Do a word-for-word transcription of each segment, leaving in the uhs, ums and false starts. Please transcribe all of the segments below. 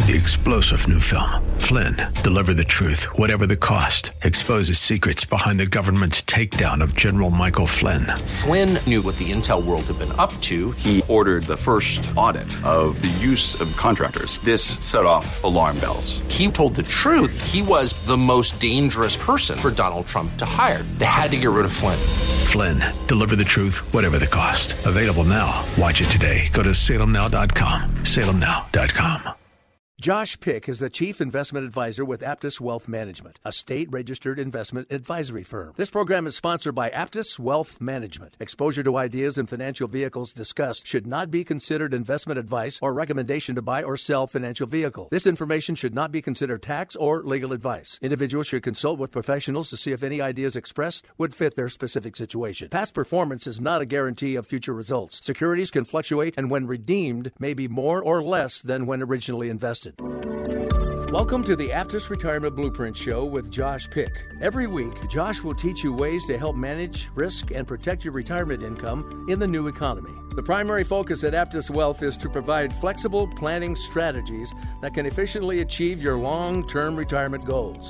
The explosive new film, Flynn, deliver the truth, whatever the cost, exposes secrets behind the government's takedown of General Michael Flynn. Flynn knew what the intel world had been up to. He ordered the first audit of the use of contractors. This set off alarm bells. He told the truth. He was the most dangerous person for Donald Trump to hire. They had to get rid of Flynn. Flynn, deliver the truth, whatever the cost. Available now. Watch it today. Go to salem now dot com. salem now dot com. Josh Pick is the Chief Investment Advisor with Aptus Wealth Management, a state-registered investment advisory firm. This program is sponsored by Aptus Wealth Management. Exposure to ideas and financial vehicles discussed should not be considered investment advice or recommendation to buy or sell financial vehicle. This information should not be considered tax or legal advice. Individuals should consult with professionals to see if any ideas expressed would fit their specific situation. Past performance is not a guarantee of future results. Securities can fluctuate and when redeemed may be more or less than when originally invested. Welcome to the Aptus Retirement Blueprint Show with Josh Pick. Every week, Josh will teach you ways to help manage, risk, and protect your retirement income in the new economy. The primary focus at Aptus Wealth is to provide flexible planning strategies that can efficiently achieve your long-term retirement goals.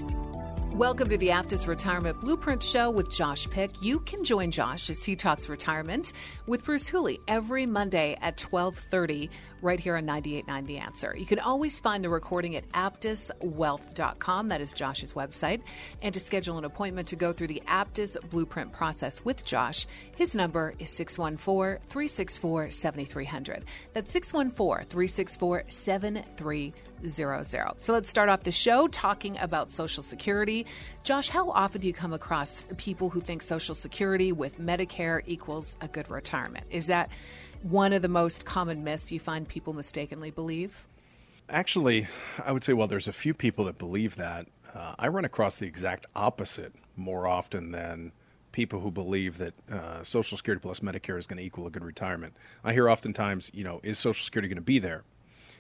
Welcome to the Aptus Retirement Blueprint Show with Josh Pick. You can join Josh as he talks retirement with Bruce Hooley every Monday at twelve thirty right here on ninety-eight point nine The Answer. You can always find the recording at aptus wealth dot com. That is Josh's website. And to schedule an appointment to go through the Aptus Blueprint process with Josh, his number is six one four, three six four, seven three zero zero. That's six one four, three six four, seven three zero zero. So let's start off the show talking about Social Security. Josh, how often do you come across people who think Social Security with Medicare equals a good retirement? Is that one of the most common myths you find people mistakenly believe? Actually, I would say, well, there's a few people that believe that. Uh, I run across the exact opposite more often than people who believe that uh, Social Security plus Medicare is going to equal a good retirement. I hear oftentimes, you know, is Social Security going to be there?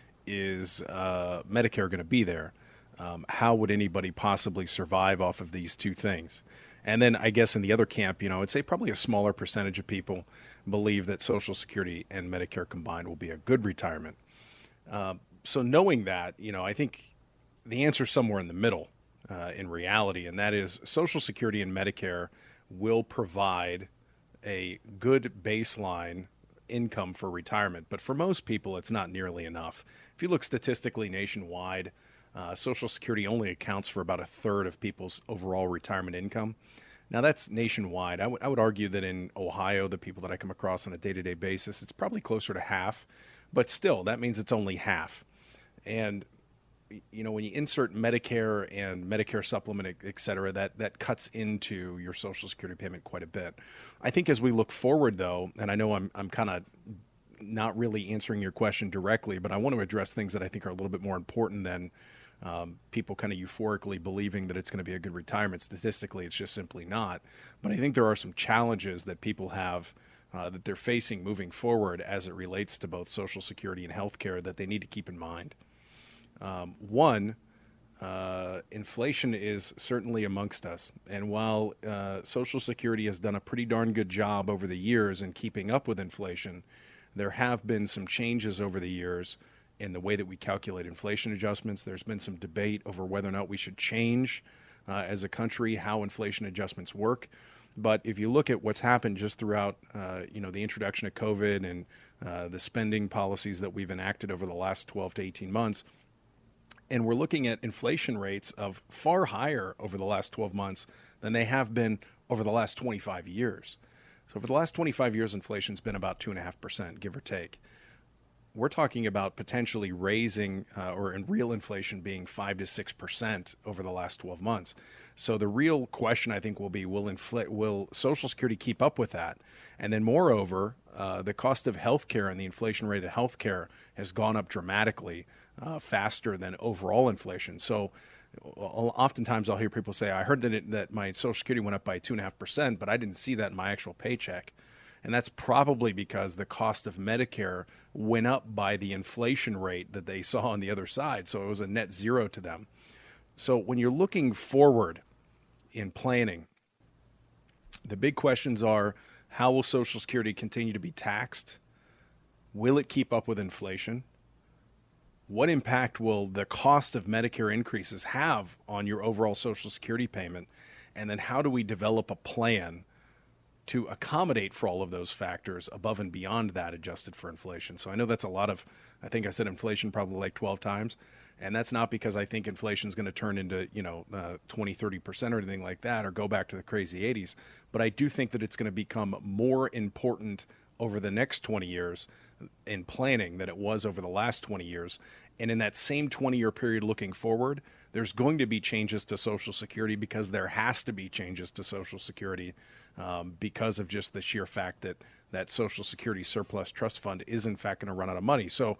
Is uh, Medicare going to be there? Um, how would anybody possibly survive off of these two things? And then I guess in the other camp, you know, I'd say probably a smaller percentage of people believe that Social Security and Medicare combined will be a good retirement. Uh, so knowing that, you know, I think the answer is somewhere in the middle uh, in reality, and that is Social Security and Medicare will provide a good baseline income for retirement. But for most people, it's not nearly enough. If you look statistically nationwide, uh, Social Security only accounts for about a third of people's overall retirement income. Now, that's nationwide. I, w- I would argue that in Ohio, the people that I come across on a day-to-day basis, it's probably closer to half. But still, that means it's only half. And, you know, when you insert Medicare and Medicare supplement, et cetera, that, that cuts into your Social Security payment quite a bit. I think as we look forward, though, and I know I'm I'm kind of not really answering your question directly, but I want to address things that I think are a little bit more important than um, people kind of euphorically believing that it's going to be a good retirement. Statistically, it's just simply not. But I think there are some challenges that people have uh, that they're facing moving forward as it relates to both Social Security and healthcare that they need to keep in mind. Um, one, uh, inflation is certainly amongst us. And while uh, Social Security has done a pretty darn good job over the years in keeping up with inflation, there have been some changes over the years in the way that we calculate inflation adjustments. There's been some debate over whether or not we should change uh, as a country how inflation adjustments work. But if you look at what's happened just throughout, uh, you know, the introduction of COVID and uh, the spending policies that we've enacted over the last twelve to eighteen months, and we're looking at inflation rates of far higher over the last twelve months than they have been over the last twenty-five years. So for the last twenty-five years, inflation's been about two point five percent, give or take. We're talking about potentially raising, uh, or in real inflation being five to six percent over the last twelve months. So the real question, I think, will be, will infl- will Social Security keep up with that? And then moreover, uh, the cost of healthcare and the inflation rate of healthcare has gone up dramatically uh, faster than overall inflation. So oftentimes I'll hear people say, I heard that it, that my Social Security went up by two point five percent, but I didn't see that in my actual paycheck. And that's probably because the cost of Medicare went up by the inflation rate that they saw on the other side. So it was a net zero to them. So when you're looking forward in planning, the big questions are, how will Social Security continue to be taxed? Will it keep up with inflation? what impact will the cost of Medicare increases have on your overall Social Security payment? And then how do we develop a plan to accommodate for all of those factors above and beyond that adjusted for inflation? So I know that's a lot of, I think I said inflation probably like twelve times. And that's not because I think inflation is going to turn into, you know, uh, twenty, thirty percent or anything like that, or go back to the crazy eighties. But I do think that it's going to become more important over the next twenty years in planning than it was over the last twenty years. And in that same twenty-year period looking forward, there's going to be changes to Social Security because there has to be changes to Social Security um, because of just the sheer fact that that Social Security surplus trust fund is in fact going to run out of money. So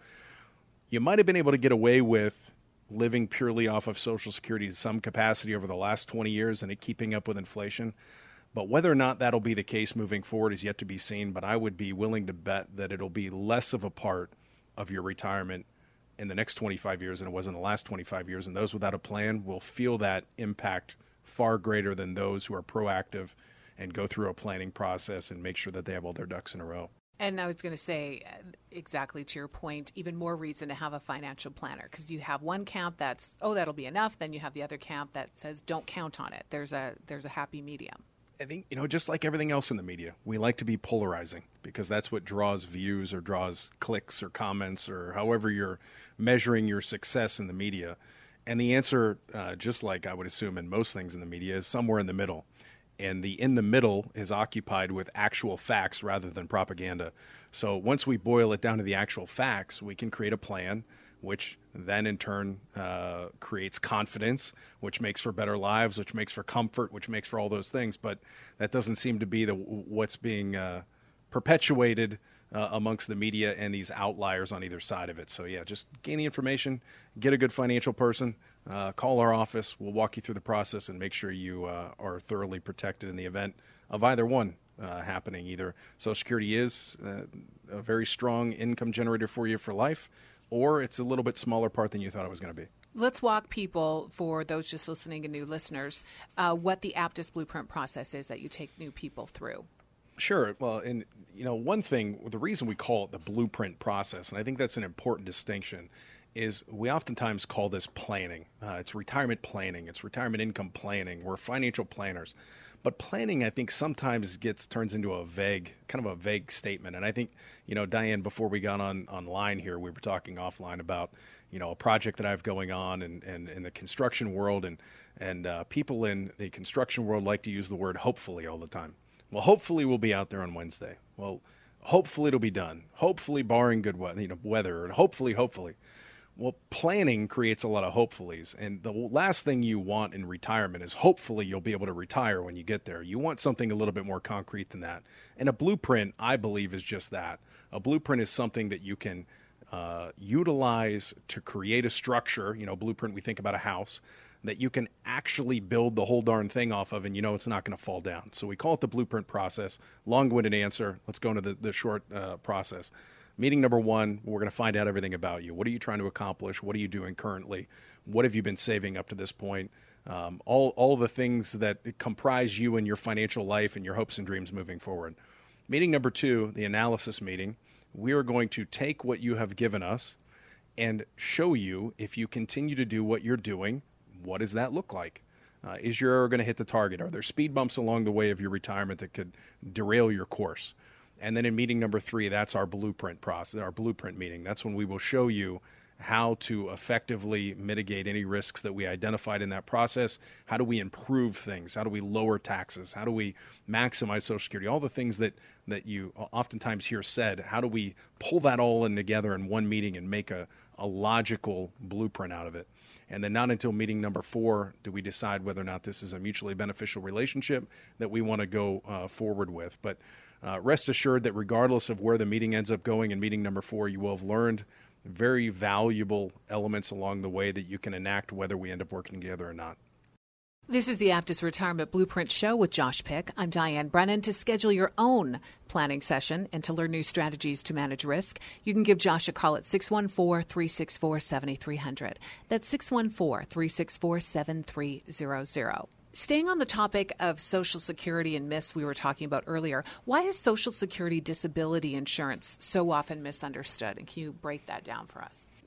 you might have been able to get away with living purely off of Social Security to some capacity over the last twenty years and it keeping up with inflation. But whether or not that'll be the case moving forward is yet to be seen. But I would be willing to bet that it'll be less of a part of your retirement in the next twenty-five years than it was in the last twenty-five years. And those without a plan will feel that impact far greater than those who are proactive and go through a planning process and make sure that they have all their ducks in a row. And I was going to say, exactly to your point, even more reason to have a financial planner, because you have one camp that's, oh, that'll be enough. Then you have the other camp that says, don't count on it. There's a there's a happy medium. I think, you know, just like everything else in the media, we like to be polarizing because that's what draws views or draws clicks or comments or however you're measuring your success in the media. And the answer, uh, just like I would assume in most things in the media, is somewhere in the middle. And the in the middle is occupied with actual facts rather than propaganda. So once we boil it down to the actual facts, we can create a plan, which then in turn uh, creates confidence, which makes for better lives, which makes for comfort, which makes for all those things. But that doesn't seem to be the what's being uh, perpetuated uh, amongst the media and these outliers on either side of it. So yeah, just gain the information, get a good financial person, uh, call our office. We'll walk you through the process and make sure you uh, are thoroughly protected in the event of either one uh, happening. Either Social Security is uh, a very strong income generator for you for life, or it's a little bit smaller part than you thought it was going to be. Let's walk people, for those just listening and new listeners, uh, what the Aptus Blueprint process is that you take new people through. Sure. Well, and, you know, one thing, the reason we call it the blueprint process, and I think that's an important distinction, is we oftentimes call this planning. Uh, it's retirement planning. It's retirement income planning. We're financial planners. But planning, I think, sometimes gets turns into a vague, kind of a vague statement. And I think, you know, Diane, before we got on online here, we were talking offline about, you know, a project that I have going on and in, in, in the construction world. And, and uh, people in the construction world like to use the word hopefully all the time. Well, hopefully we'll be out there on Wednesday. Well, hopefully it'll be done. Hopefully barring good weather, you know, weather, and hopefully, hopefully. Well, planning creates a lot of hopefullys, and the last thing you want in retirement is hopefully you'll be able to retire when you get there. You want something a little bit more concrete than that. And a blueprint, I believe, is just that. A blueprint is something that you can uh, utilize to create a structure. You know, blueprint, we think about a house, that you can actually build the whole darn thing off of, and you know it's not going to fall down. So we call it the blueprint process. Long-winded answer. Let's go into the, the short uh, process. Meeting number one, we're going to find out everything about you. What are you trying to accomplish? What are you doing currently? What have you been saving up to this point? Um, all, all the things that comprise you and your financial life and your hopes and dreams moving forward. Meeting number two, the analysis meeting. We are going to take what you have given us and show you, if you continue to do what you're doing, what does that look like? Uh, is your error going to hit the target? Are there speed bumps along the way of your retirement that could derail your course? And then in meeting number three, that's our blueprint process, our blueprint meeting. That's when we will show you how to effectively mitigate any risks that we identified in that process. How do we improve things? How do we lower taxes? How do we maximize Social Security? All the things that, that you oftentimes hear said, how do we pull that all in together in one meeting and make a, a logical blueprint out of it? And then not until meeting number four do we decide whether or not this is a mutually beneficial relationship that we want to go uh, forward with. But uh, rest assured that regardless of where the meeting ends up going in meeting number four, you will have learned very valuable elements along the way that you can enact whether we end up working together or not. This is the Aptus Retirement Blueprint Show with Josh Pick. I'm Diane Brennan. To schedule your own planning session and to learn new strategies to manage risk, you can give Josh a call at six one four, three six four, seven three zero zero. That's six one four, three six four, seven three zero zero. Staying on the topic of Social Security and myths we were talking about earlier, why is Social Security disability insurance so often misunderstood? And can you break that down for us?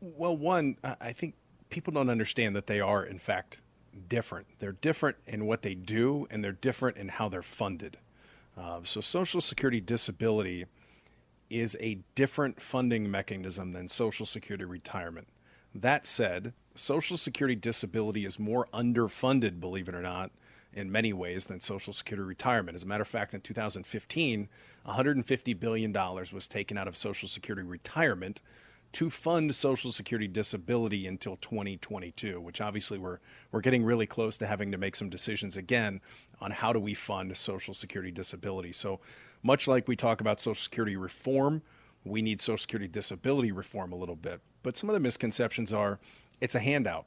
Well, one, I think people don't understand that they are, in fact, different. They're different in what they do, and they're different in how they're funded. Uh, so Social Security disability is a different funding mechanism than Social Security retirement. That said, Social Security disability is more underfunded, believe it or not, in many ways than Social Security retirement. As a matter of fact, in two thousand fifteen, one hundred fifty billion dollars was taken out of Social Security retirement to fund Social Security disability until twenty twenty-two, which obviously we're we're getting really close to having to make some decisions again on how do we fund Social Security disability. So much like we talk about Social Security reform, we need Social Security disability reform a little bit. But some of the misconceptions are it's a handout.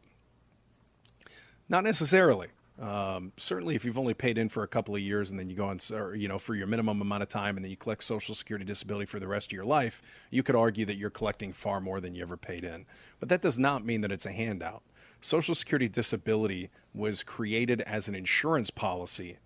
Not necessarily. Um, certainly, if you've only paid in for a couple of years and then you go on, or, you know, for your minimum amount of time and then you collect Social Security disability for the rest of your life, you could argue that you're collecting far more than you ever paid in. But that does not mean that it's a handout. Social Security disability was created as an insurance policy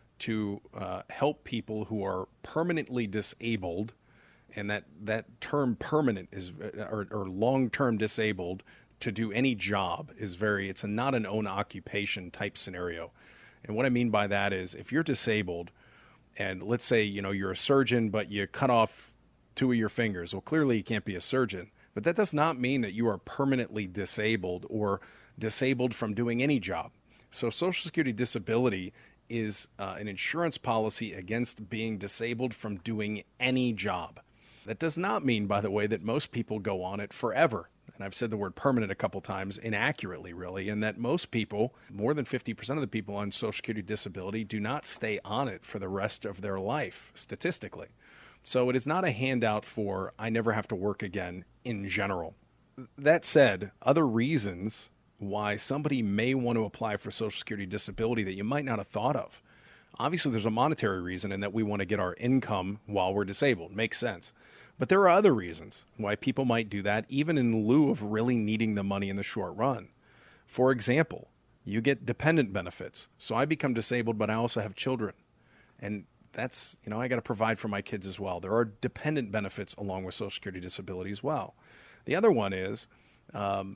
to uh, help people who are permanently disabled, and that, that term permanent is or, or long-term disabled to do any job is very, it's a not an own occupation type scenario. And what I mean by that is if you're disabled and let's say, you know, you're a surgeon, but you cut off two of your fingers. Well, clearly you can't be a surgeon, but that does not mean that you are permanently disabled or disabled from doing any job. So Social Security disability is uh, an insurance policy against being disabled from doing any job. That does not mean, by the way, that most people go on it forever. And I've said the word permanent a couple times inaccurately, really, and that most people, more than fifty percent of the people on Social Security disability, do not stay on it for the rest of their life, statistically. So it is not a handout for I never have to work again in general. That said, other reasons why somebody may want to apply for Social Security disability that you might not have thought of. Obviously, there's a monetary reason in that we want to get our income while we're disabled. Makes sense. But there are other reasons why people might do that, even in lieu of really needing the money in the short run. For example, you get dependent benefits. So I become disabled, but I also have children. And that's, you know, I got to provide for my kids as well. There are dependent benefits along with Social Security disability as well. The other one is um,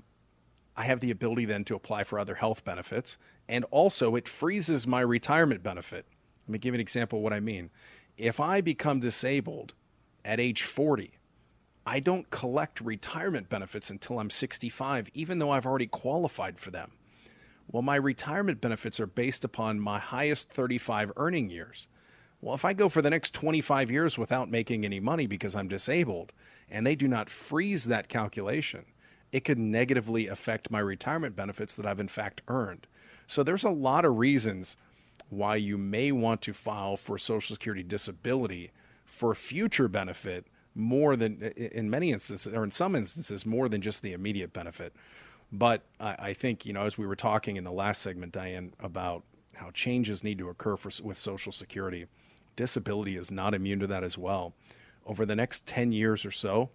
I have the ability then to apply for other health benefits. And also it freezes my retirement benefit. Let me give you an example of what I mean. If I become disabled at age forty, I don't collect retirement benefits until I'm sixty-five, even though I've already qualified for them. Well, my retirement benefits are based upon my highest thirty-five earning years. Well, if I go for the next twenty-five years without making any money because I'm disabled, and they do not freeze that calculation, it could negatively affect my retirement benefits that I've in fact earned. So there's a lot of reasons why you may want to file for Social Security disability for future benefit more than, in many instances, or in some instances, more than just the immediate benefit. But I, I think, you know, as we were talking in the last segment, Diane, about how changes need to occur for, with Social Security, disability is not immune to that as well. Over the next ten years or so,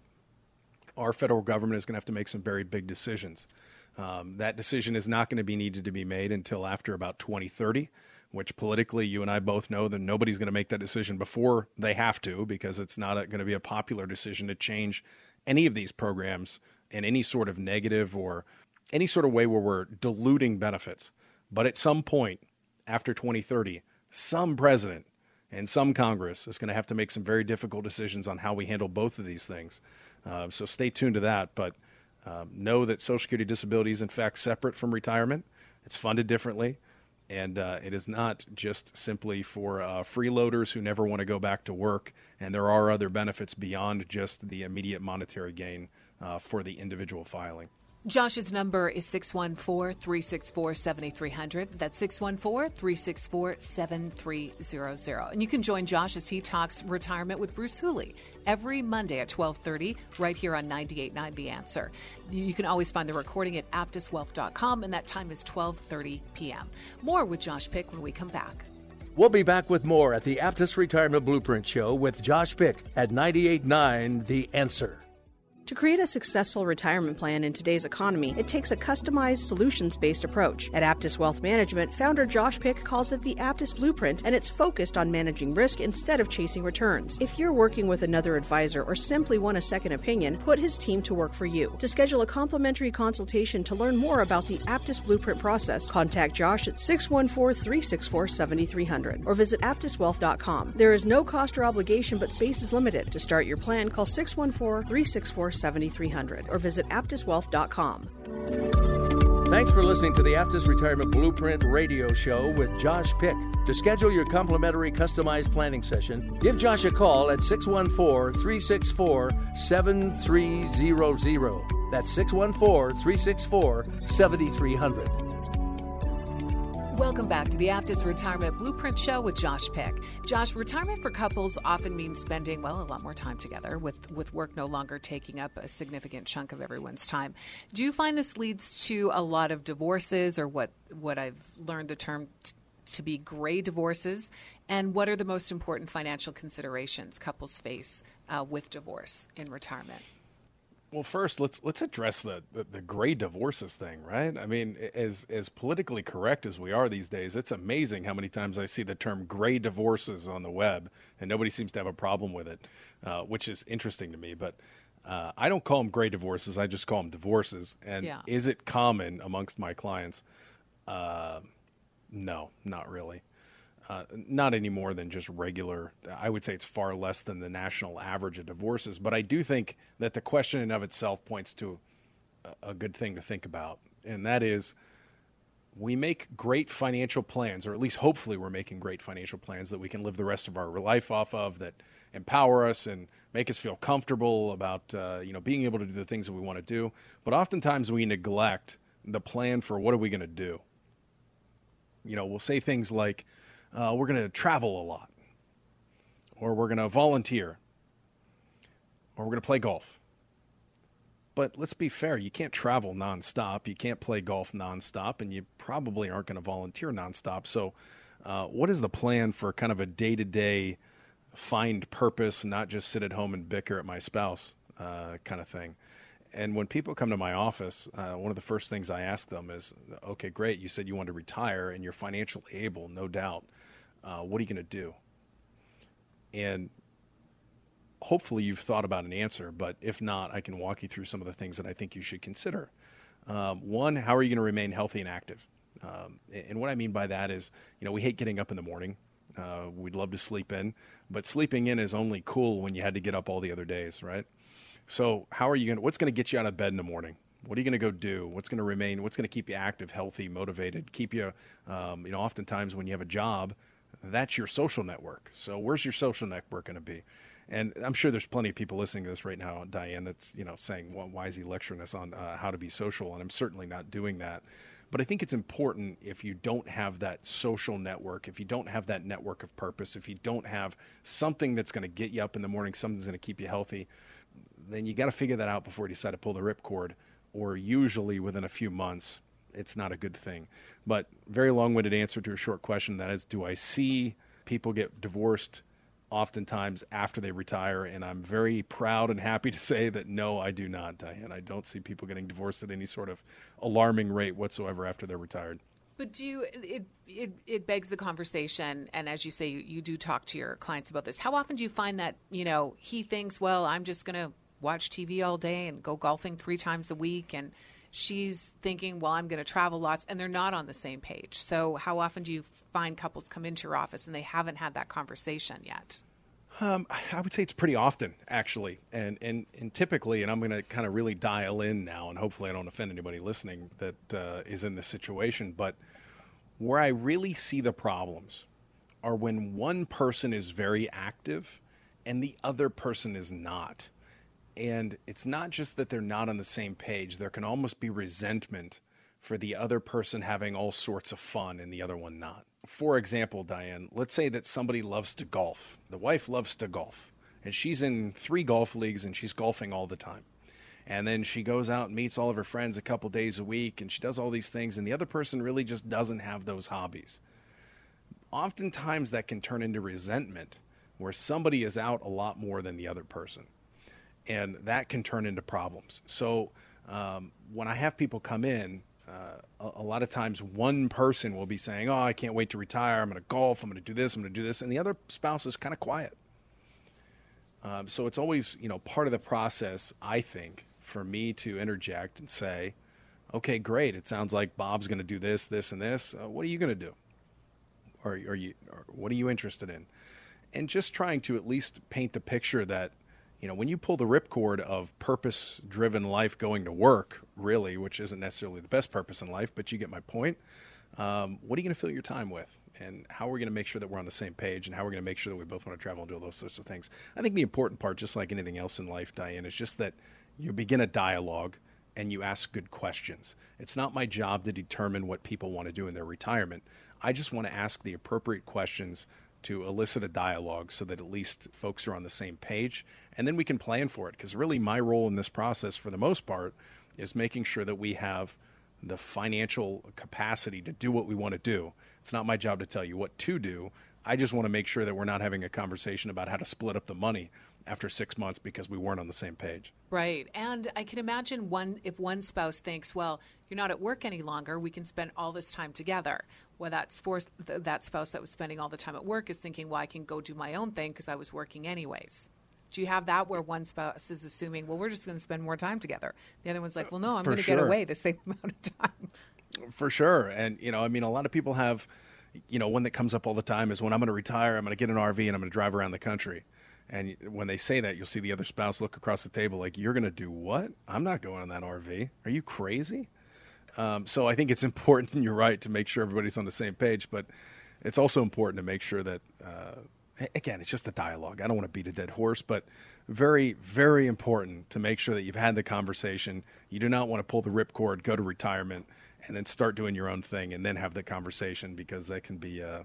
our federal government is going to have to make some very big decisions. Um, that decision is not going to be needed to be made until after about twenty thirty, which politically you and I both know that nobody's going to make that decision before they have to, because it's not going to be a popular decision to change any of these programs in any sort of negative or any sort of way where we're diluting benefits. But at some point after twenty thirty, some president and some Congress is going to have to make some very difficult decisions on how we handle both of these things. Uh, so stay tuned to that. But um, know that Social Security disability is in fact separate from retirement. It's funded differently. And uh, it is not just simply for uh, freeloaders who never want to go back to work. And there are other benefits beyond just the immediate monetary gain uh, for the individual filing. Josh's number is six one four, three six four, seven three zero zero. That's six one four, three six four, seven three zero zero. And you can join Josh as he talks retirement with Bruce Hooley every Monday at twelve thirty right here on ninety-eight point nine The Answer. You can always find the recording at aptus wealth dot com, and that time is twelve thirty p.m. More with Josh Pick when we come back. We'll be back with more at the Aptus Retirement Blueprint Show with Josh Pick at ninety-eight point nine The Answer. To create a successful retirement plan in today's economy, it takes a customized, solutions-based approach. At Aptus Wealth Management, founder Josh Pick calls it the Aptus Blueprint, and it's focused on managing risk instead of chasing returns. If you're working with another advisor or simply want a second opinion, put his team to work for you. To schedule a complimentary consultation to learn more about the Aptus Blueprint process, contact Josh at six one four, three six four, seven three zero zero or visit aptus wealth dot com. There is no cost or obligation, but space is limited. To start your plan, call six one four, three six four, seven three zero zero or visit aptus wealth dot com. Thanks for listening to the Aptus Retirement Blueprint radio show with Josh Pick. To schedule your complimentary customized planning session, give Josh a call at six one four, three six four, seven three zero zero. That's six one four, three six four, seven three zero zero. Welcome back to the Aptus Retirement Blueprint Show with Josh Pick. Josh, retirement for couples often means spending, well, a lot more time together, with, with work no longer taking up a significant chunk of everyone's time. Do you find this leads to a lot of divorces, or what, what I've learned the term t- to be gray divorces? And what are the most important financial considerations couples face uh, with divorce in retirement? Well, first, let's let's address the, the, the gray divorces thing, right? I mean, as as politically correct as we are these days, it's amazing how many times I see the term gray divorces on the web, and nobody seems to have a problem with it, uh, which is interesting to me. But uh, I don't call them gray divorces. I just call them divorces. And Yeah. Is it common amongst my clients? Uh, no, not really. Uh, not any more than just regular. I would say it's far less than the national average of divorces. But I do think that the question in of itself points to a, a good thing to think about. And that is, we make great financial plans, or at least hopefully we're making great financial plans that we can live the rest of our life off of, that empower us and make us feel comfortable about uh, you know, being able to do the things that we want to do. But oftentimes we neglect the plan for what are we going to do. You know, we'll say things like, Uh, we're going to travel a lot, or we're going to volunteer, or we're going to play golf. But let's be fair, you can't travel nonstop, you can't play golf nonstop, and you probably aren't going to volunteer nonstop. So uh, what is the plan for kind of a day-to-day find purpose, not just sit at home and bicker at my spouse uh, kind of thing? And when people come to my office, uh, one of the first things I ask them is, okay, great, you said you want to retire and you're financially able, no doubt. Uh, what are you going to do? And hopefully you've thought about an answer, but if not, I can walk you through some of the things that I think you should consider. Um, one, how are you going to remain healthy and active? Um, and what I mean by that is, you know, we hate getting up in the morning. Uh, we'd love to sleep in, but sleeping in is only cool when you had to get up all the other days, right? So how are you going to, what's going to get you out of bed in the morning? What are you going to go do? What's going to remain, what's going to keep you active, healthy, motivated, keep you, um, you know, oftentimes when you have a job, that's your social network. So where's your social network going to be? And I'm sure there's plenty of people listening to this right now, Diane, that's, you know, saying, well, why is he lecturing us on uh, how to be social? And I'm certainly not doing that. But I think it's important, if you don't have that social network, if you don't have that network of purpose, if you don't have something that's going to get you up in the morning, something that's going to keep you healthy, then you got to figure that out before you decide to pull the ripcord, or usually within a few months, it's not a good thing. But very long-winded answer to a short question, that is, do I see people get divorced oftentimes after they retire? And I'm very proud and happy to say that no, I do not, Diane. I don't see people getting divorced at any sort of alarming rate whatsoever after they're retired. But do you, it, it, it begs the conversation, and as you say, you, you do talk to your clients about this. How often do you find that, you know, he thinks, well, I'm just going to watch T V all day and go golfing three times a week, and she's thinking, well, I'm going to travel lots, and they're not on the same page. So how often do you find couples come into your office and they haven't had that conversation yet? Um, I would say it's pretty often, actually. And, and, and typically, and I'm going to kind of really dial in now, and hopefully I don't offend anybody listening that uh, is in this situation, but where I really see the problems are when one person is very active and the other person is not. And it's not just that they're not on the same page. There can almost be resentment for the other person having all sorts of fun and the other one not. For example, Diane, let's say that somebody loves to golf. The wife loves to golf, and she's in three golf leagues, and she's golfing all the time. And then she goes out and meets all of her friends a couple days a week, and she does all these things, and the other person really just doesn't have those hobbies. Oftentimes that can turn into resentment, where somebody is out a lot more than the other person. And that can turn into problems. So um, when I have people come in, uh, a, a lot of times one person will be saying, oh, I can't wait to retire. I'm going to golf. I'm going to do this. I'm going to do this. And the other spouse is kind of quiet. Um, so it's always, you know, part of the process, I think, for me to interject and say, okay, great. It sounds like Bob's going to do this, this, and this. Uh, what are you going to do? Or, or, you, or what are you interested in? And just trying to at least paint the picture that, you know, when you pull the ripcord of purpose-driven life going to work, really, which isn't necessarily the best purpose in life, but you get my point, um, what are you going to fill your time with? And how are we going to make sure that we're on the same page, and how we're going to make sure that we both want to travel and do all those sorts of things? I think the important part, just like anything else in life, Diane, is just that you begin a dialogue and you ask good questions. It's not my job to determine what people want to do in their retirement. I just want to ask the appropriate questions to elicit a dialogue so that at least folks are on the same page, and then we can plan for it. Because really my role in this process, for the most part, is making sure that we have the financial capacity to do what we want to do. It's not my job to tell you what to do. I just want to make sure that we're not having a conversation about how to split up the money after six months because we weren't on the same page. Right. And I can imagine one if one spouse thinks, well, you're not at work any longer, we can spend all this time together. Well, that, spouse, that spouse that was spending all the time at work is thinking, well, I can go do my own thing because I was working anyways. Do you have that where one spouse is assuming, well, we're just going to spend more time together? The other one's like, well, no, I'm going to sure. get away the same amount of time. For sure. And, you know, I mean, a lot of people have, you know, one that comes up all the time is when I'm going to retire, I'm going to get an R V and I'm going to drive around the country. And when they say that, you'll see the other spouse look across the table like, you're going to do what? I'm not going on that R V. Are you crazy? Um, so I think it's important, and you're right, to make sure everybody's on the same page. But it's also important to make sure that, uh, again, it's just a dialogue. I don't want to beat a dead horse, but very, very important to make sure that you've had the conversation. You do not want to pull the ripcord, go to retirement, and then start doing your own thing and then have the conversation, because that can be a,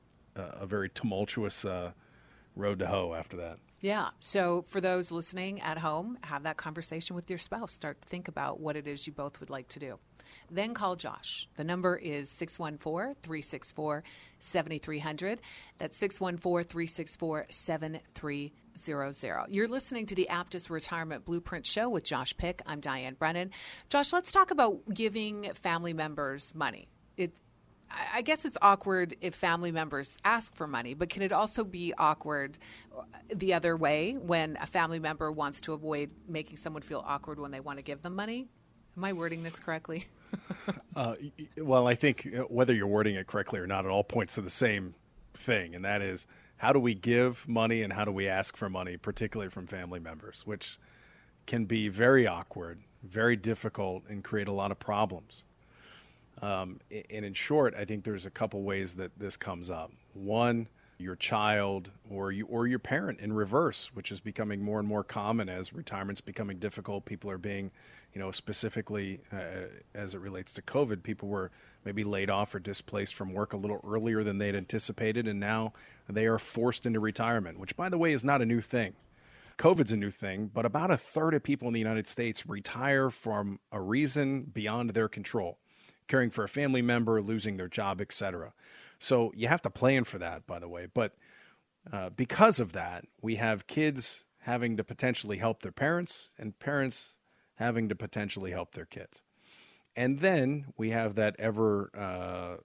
a very tumultuous uh, road to hoe after that. Yeah. So for those listening at home, have that conversation with your spouse. Start to think about what it is you both would like to do. Then call Josh. The number is six one four, three six four, seven three zero zero. That's six one four, three six four, seven three zero zero. You're listening to the Aptus Retirement Blueprint Show with Josh Pick. I'm Diane Brennan. Josh, let's talk about giving family members money. It, I guess it's awkward if family members ask for money, but can it also be awkward the other way when a family member wants to avoid making someone feel awkward when they want to give them money? Am I wording this correctly? uh, well, I think whether you're wording it correctly or not, it all points to the same thing, and that is, how do we give money and how do we ask for money, particularly from family members, which can be very awkward, very difficult, and create a lot of problems. Um, and in short, I think there's a couple ways that this comes up. One, your child or you or your parent in reverse, which is becoming more and more common as retirement's becoming difficult. People are being, you know, specifically uh, as it relates to COVID, people were maybe laid off or displaced from work a little earlier than they'd anticipated, and now they are forced into retirement, which, by the way, is not a new thing. COVID's a new thing, but about a third of people in the United States retire from a reason beyond their control, caring for a family member, losing their job, et cetera. So you have to plan for that, by the way. But uh, because of that, we have kids having to potentially help their parents and parents having to potentially help their kids. And then we have that ever uh,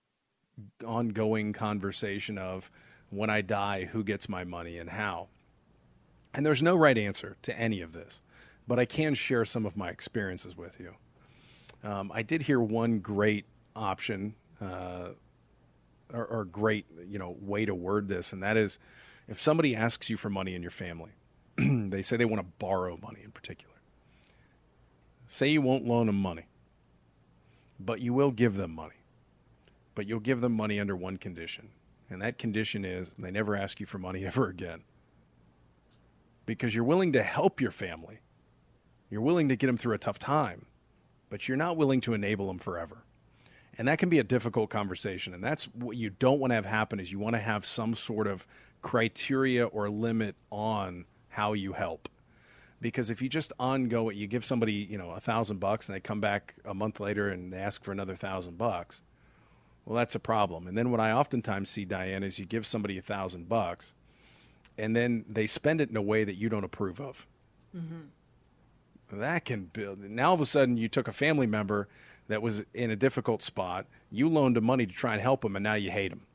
ongoing conversation of, when I die, who gets my money and how? And there's no right answer to any of this, but I can share some of my experiences with you. Um, I did hear one great option, uh, or, or great, you know, way to word this, and that is, if somebody asks you for money in your family, they say they want to borrow money in particular. Say you won't loan them money, but you will give them money. But you'll give them money under one condition, and that condition is they never ask you for money ever again. Because you're willing to help your family. You're willing to get them through a tough time, but you're not willing to enable them forever. And that can be a difficult conversation. And that's what you don't want to have happen, is you want to have some sort of criteria or limit on how you help. Because if you just ongo it, you give somebody, you know, a thousand bucks and they come back a month later and they ask for another thousand bucks, well, that's a problem. And then what I oftentimes see, Diane, is you give somebody a thousand bucks and then they spend it in a way that you don't approve of. Mm-hmm. That can build. Now all of a sudden you took a family member that was in a difficult spot, you loaned him money to try and help him, and now you hate him.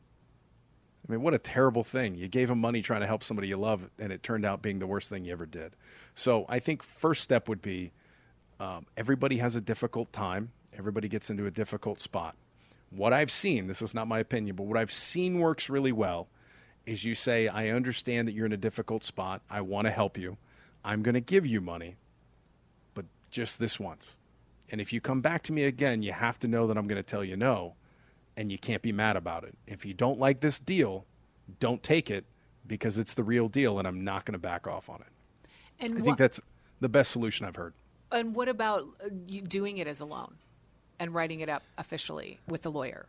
I mean, what a terrible thing. You gave him money trying to help somebody you love, and it turned out being the worst thing you ever did. So I think first step would be um, everybody has a difficult time. Everybody gets into a difficult spot. What I've seen, this is not my opinion, but what I've seen works really well is you say, I understand that you're in a difficult spot. I want to help you. I'm going to give you money, but just this once. And if you come back to me again, you have to know that I'm going to tell you no, and you can't be mad about it. If you don't like this deal, don't take it because it's the real deal, and I'm not going to back off on it. And I wh- think that's the best solution I've heard. And what about uh, you doing it as a loan and writing it up officially with a lawyer?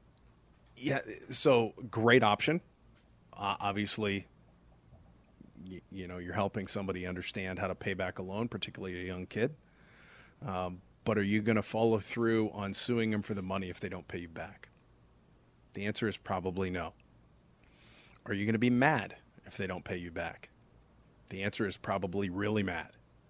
Yeah, so great option. Uh, obviously, you, you know, you're helping somebody understand how to pay back a loan, particularly a young kid. Um, but are you going to follow through on suing them for the money if they don't pay you back? The answer is probably no. Are you going to be mad if they don't pay you back? The answer is probably really mad.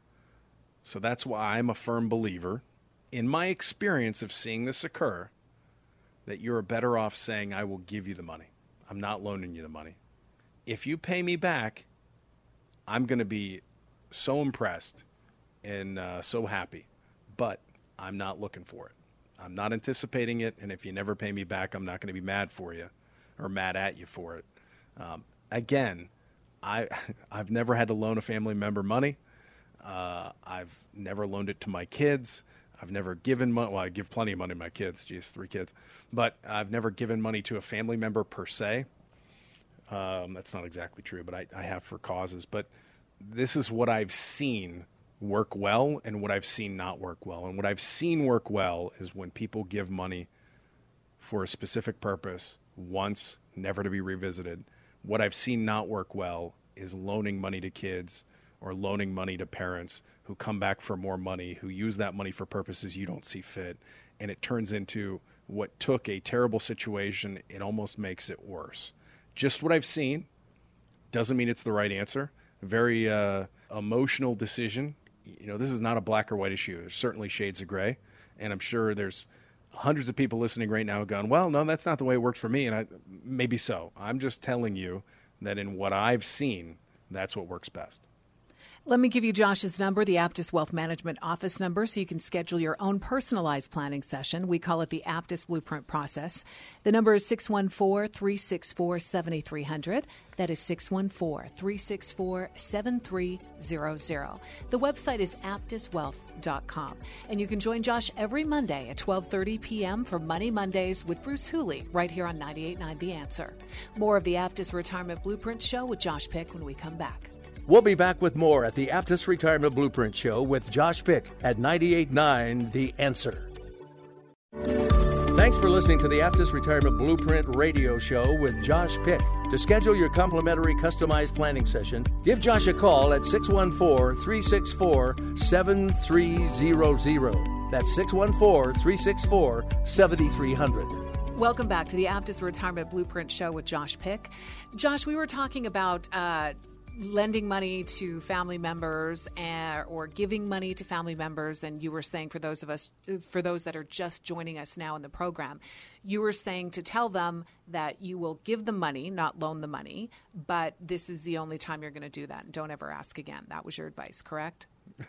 So that's why I'm a firm believer, in my experience of seeing this occur, that you're better off saying, I will give you the money. I'm not loaning you the money. If you pay me back, I'm going to be so impressed and uh, so happy. But I'm not looking for it. I'm not anticipating it. And if you never pay me back, I'm not going to be mad for you or mad at you for it. Um, again, I, I've never had to loan a family member money. Uh, I've never loaned it to my kids. I've never given money. Well, I give plenty of money to my kids. Geez, three kids. But I've never given money to a family member per se. Um, that's not exactly true, but I, I have for causes. But this is what I've seen work well and what I've seen not work well. And what I've seen work well is when people give money for a specific purpose once, never to be revisited. What I've seen not work well is loaning money to kids or loaning money to parents who come back for more money, who use that money for purposes you don't see fit. And it turns into what took a terrible situation, it almost makes it worse. Just what I've seen doesn't mean it's the right answer. Very uh, emotional decision. You know, this is not a black or white issue. There's certainly shades of gray. And I'm sure there's hundreds of people listening right now going, well, no, that's not the way it worked for me. And I, maybe so. I'm just telling you that in what I've seen, that's what works best. Let me give you Josh's number, the Aptus Wealth Management office number, so you can schedule your own personalized planning session. We call it the Aptus Blueprint process. The number is six one four, three six four, seven three zero zero. That is six one four, three six four, seven three zero zero. The website is aptus wealth dot com. And you can join Josh every Monday at twelve thirty p.m. for Money Mondays with Bruce Hooley right here on ninety-eight point nine The Answer. More of the Aptus Retirement Blueprint Show with Josh Pick when we come back. We'll be back with more at the Aptus Retirement Blueprint Show with Josh Pick at ninety-eight point nine The Answer. Thanks for listening to the Aptus Retirement Blueprint Radio Show with Josh Pick. To schedule your complimentary customized planning session, give Josh a call at six one four, three six four, seven three zero zero. That's six one four, three six four, seven three zero zero. Welcome back to the Aptus Retirement Blueprint Show with Josh Pick. Josh, we were talking about uh, lending money to family members and, or giving money to family members, and you were saying for those of us, for those that are just joining us now in the program, you were saying to tell them that you will give them money, not loan the money, but this is the only time you're going to do that, and don't ever ask again. That was your advice, correct?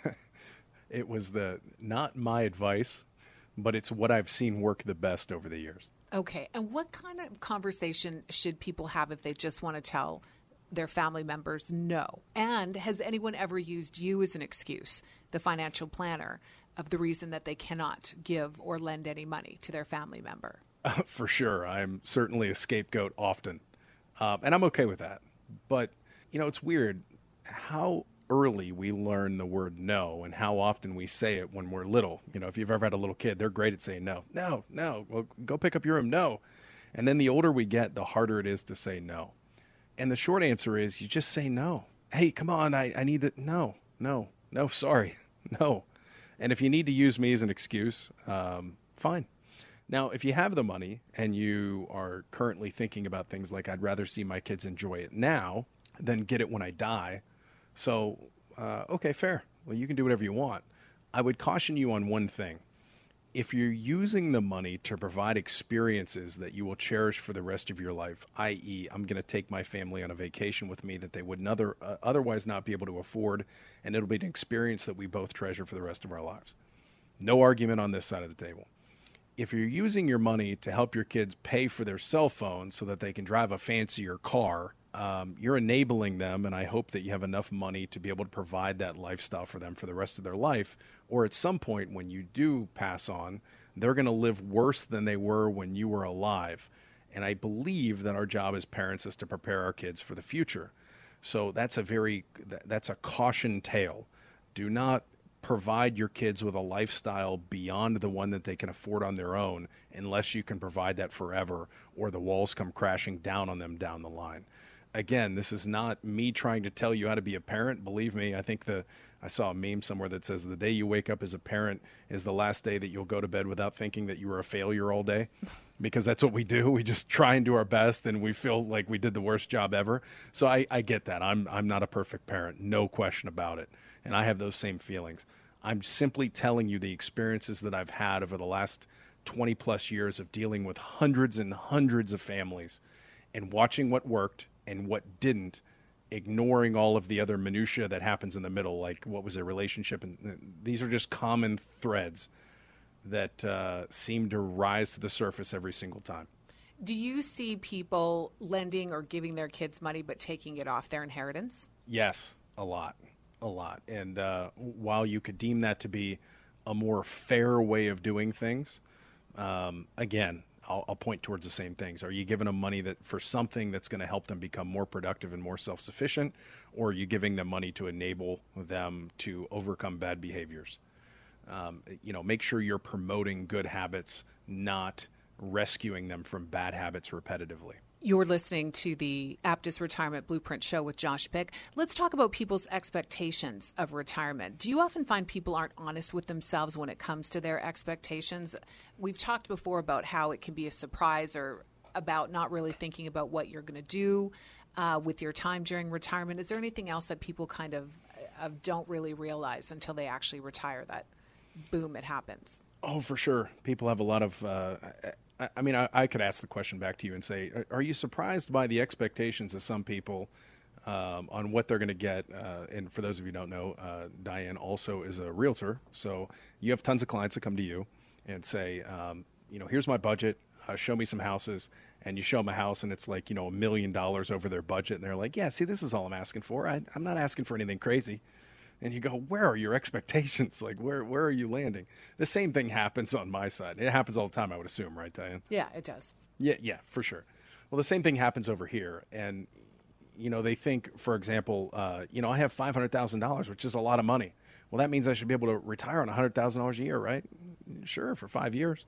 It was the not my advice, but it's what I've seen work the best over the years. Okay, and what kind of conversation should people have if they just want to tell their family members no? And has anyone ever used you as an excuse, the financial planner, of the reason that they cannot give or lend any money to their family member? Uh, for sure. I'm certainly a scapegoat often. Um, and I'm okay with that. But, you know, it's weird how early we learn the word no and how often we say it when we're little. You know, if you've ever had a little kid, they're great at saying no, no, no, well, go pick up your room, no. And then the older we get, the harder it is to say no. And the short answer is you just say no. Hey, come on, I, I need it. No, no, no, sorry, no. And if you need to use me as an excuse, um, fine. Now, if you have the money and you are currently thinking about things like I'd rather see my kids enjoy it now than get it when I die. So uh, okay, fair. Well, you can do whatever you want. I would caution you on one thing. If you're using the money to provide experiences that you will cherish for the rest of your life, that is, I'm going to take my family on a vacation with me that they would other, uh, otherwise not be able to afford, and it'll be an experience that we both treasure for the rest of our lives. No argument on this side of the table. If you're using your money to help your kids pay for their cell phone so that they can drive a fancier car, um, you're enabling them, and I hope that you have enough money to be able to provide that lifestyle for them for the rest of their life. Or at some point when you do pass on, they're going to live worse than they were when you were alive. And I believe that our job as parents is to prepare our kids for the future. So that's a very, that's a caution tale. Do not provide your kids with a lifestyle beyond the one that they can afford on their own unless you can provide that forever or the walls come crashing down on them down the line. Again, this is not me trying to tell you how to be a parent. Believe me, I think the I saw a meme somewhere that says the day you wake up as a parent is the last day that you'll go to bed without thinking that you were a failure all day, because that's what we do. We just try and do our best, and we feel like we did the worst job ever. So I, I get that. I'm I'm not a perfect parent, no question about it, and I have those same feelings. I'm simply telling you the experiences that I've had over the last twenty plus years of dealing with hundreds and hundreds of families and watching what worked and what didn't, ignoring all of the other minutia that happens in the middle, like what was a relationship. And these are just common threads that uh, seem to rise to the surface every single time. Do you see people lending or giving their kids money but taking it off their inheritance? Yes, a lot, a lot. And uh, while you could deem that to be a more fair way of doing things, um, again, I'll, I'll point towards the same things. Are you giving them money that for something that's going to help them become more productive and more self-sufficient, or are you giving them money to enable them to overcome bad behaviors? Um, you know, make sure you're promoting good habits, not rescuing them from bad habits repetitively. You're listening to the Aptus Retirement Blueprint Show with Josh Pick. Let's talk about people's expectations of retirement. Do you often find people aren't honest with themselves when it comes to their expectations? We've talked before about how it can be a surprise, or about not really thinking about what you're going to do uh, with your time during retirement. Is there anything else that people kind of uh, don't really realize until they actually retire, that boom, it happens? Oh, for sure. People have a lot of... Uh, I mean, I, I could ask the question back to you and say, are, are you surprised by the expectations of some people um, on what they're going to get? Uh, and for those of you who don't know, uh, Diane also is a realtor. So you have tons of clients that come to you and say, um, you know, here's my budget. Uh, show me some houses. And you show them a house and it's like, you know, a million dollars over their budget. And they're like, yeah, see, this is all I'm asking for. I, I'm not asking for anything crazy. And you go, where are your expectations? Like, where where are you landing? The same thing happens on my side. It happens all the time, I would assume, right, Diane? Yeah, it does. Yeah, yeah, for sure. Well, the same thing happens over here. And, you know, they think, for example, uh, you know, I have five hundred thousand dollars, which is a lot of money. Well, that means I should be able to retire on one hundred thousand dollars a year, right? Sure, for five years.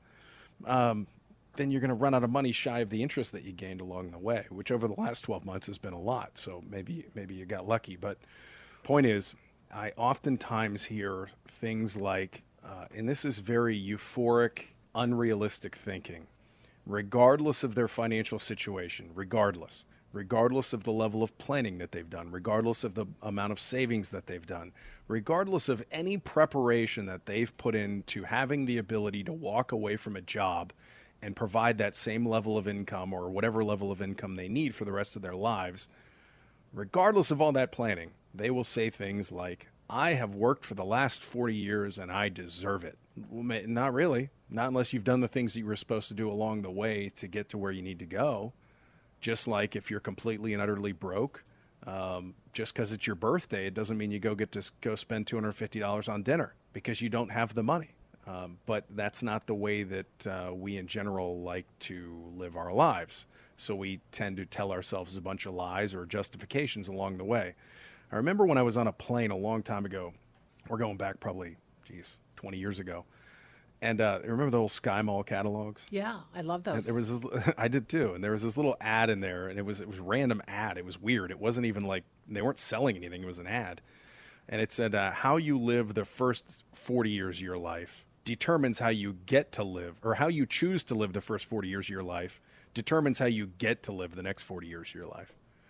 Um, then you're going to run out of money shy of the interest that you gained along the way, which over the last twelve months has been a lot. So maybe maybe you got lucky. But point is, I oftentimes hear things like, uh, and this is very euphoric, unrealistic thinking, regardless of their financial situation, regardless, regardless of the level of planning that they've done, regardless of the amount of savings that they've done, regardless of any preparation that they've put into having the ability to walk away from a job and provide that same level of income or whatever level of income they need for the rest of their lives, regardless of all that planning, they will say things like, I have worked for the last forty years and I deserve it. Well, not really. Not unless you've done the things that you were supposed to do along the way to get to where you need to go. Just like if you're completely and utterly broke, um, just because it's your birthday, it doesn't mean you go get to go spend two hundred fifty dollars on dinner because you don't have the money. Um, but that's not the way that uh, we in general like to live our lives. So we tend to tell ourselves a bunch of lies or justifications along the way. I remember when I was on a plane a long time ago, we're going back probably, geez, twenty years ago. And uh, remember the old Sky Mall catalogs? Yeah, I love those. And there was this, I did too. And there was this little ad in there, and it was it was a random ad. It was weird. It wasn't even like, they weren't selling anything. It was an ad. And it said, uh, how you live the first forty years of your life determines how you get to live, or how you choose to live the first forty years of your life determines how you get to live the next forty years of your life.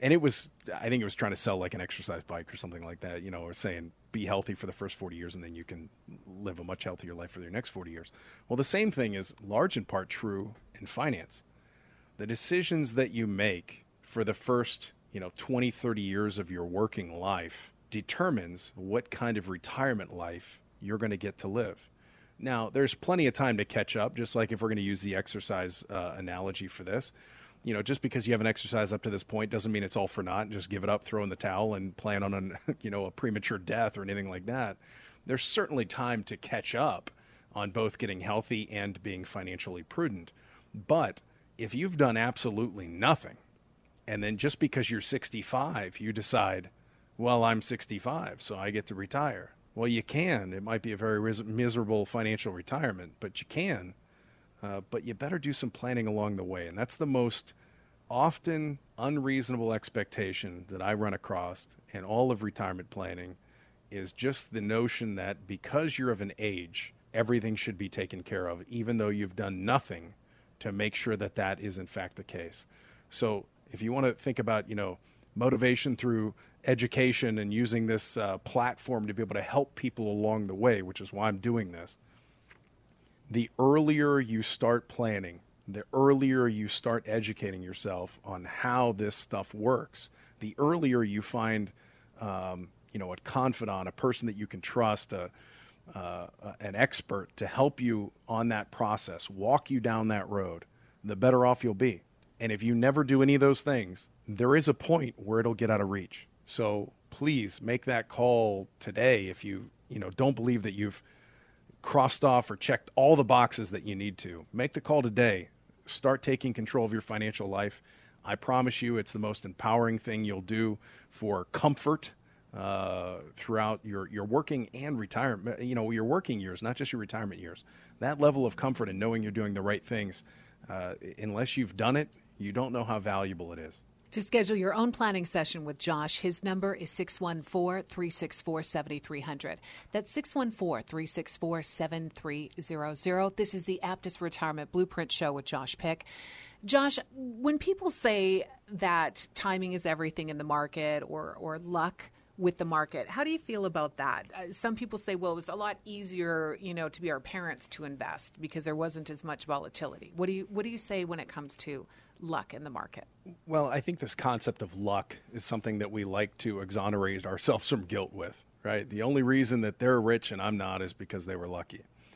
and it was, I think it was trying to sell like an exercise bike or something like that, you know, or saying be healthy for the first forty years and then you can live a much healthier life for your next forty years. Well, the same thing is large in part true in finance. The decisions that you make for the first, you know, twenty, thirty years of your working life determines what kind of retirement life you're going to get to live. Now, there's plenty of time to catch up, just like if we're going to use the exercise uh, analogy for this. You know, just because you haven't exercised up to this point doesn't mean it's all for naught. Just give it up, throw in the towel, and plan on, an, you know, a premature death or anything like that. There's certainly time to catch up on both getting healthy and being financially prudent. But if you've done absolutely nothing, and then just because you're sixty-five, you decide, well, I'm sixty-five, so I get to retire. Well, you can. It might be a very ris- miserable financial retirement, but you can. Uh, but you better do some planning along the way. And that's the most often unreasonable expectation that I run across in all of retirement planning, is just the notion that because you're of an age, everything should be taken care of, even though you've done nothing to make sure that that is in fact the case. So if you want to think about, you know, motivation through education and using this uh, platform to be able to help people along the way, which is why I'm doing this, the earlier you start planning, the earlier you start educating yourself on how this stuff works, the earlier you find, um, you know, a confidant, a person that you can trust, a, uh, an expert to help you on that process, walk you down that road, the better off you'll be. And if you never do any of those things, there is a point where it'll get out of reach. So please make that call today if you, you know, don't believe that you've crossed off or checked all the boxes that you need to. Make the call today. Start taking control of your financial life. I promise you it's the most empowering thing you'll do for comfort uh, throughout your, your working and retirement, you know, your working years, not just your retirement years. That level of comfort in knowing you're doing the right things, uh, unless you've done it, you don't know how valuable it is. To schedule your own planning session with Josh, his number is six one four, three six four, seven three zero zero. That's six one four, three six four, seven three zero zero. This is the Aptus Retirement Blueprint Show with Josh Pick. Josh, when people say that timing is everything in the market or, or luck with the market, how do you feel about that? Uh, some people say, well, it was a lot easier, you know, to be our parents to invest because there wasn't as much volatility. What do you what do you say when it comes to luck in the market? Well, I think this concept of luck is something that we like to exonerate ourselves from guilt with, right? The only reason that they're rich and I'm not is because they were lucky.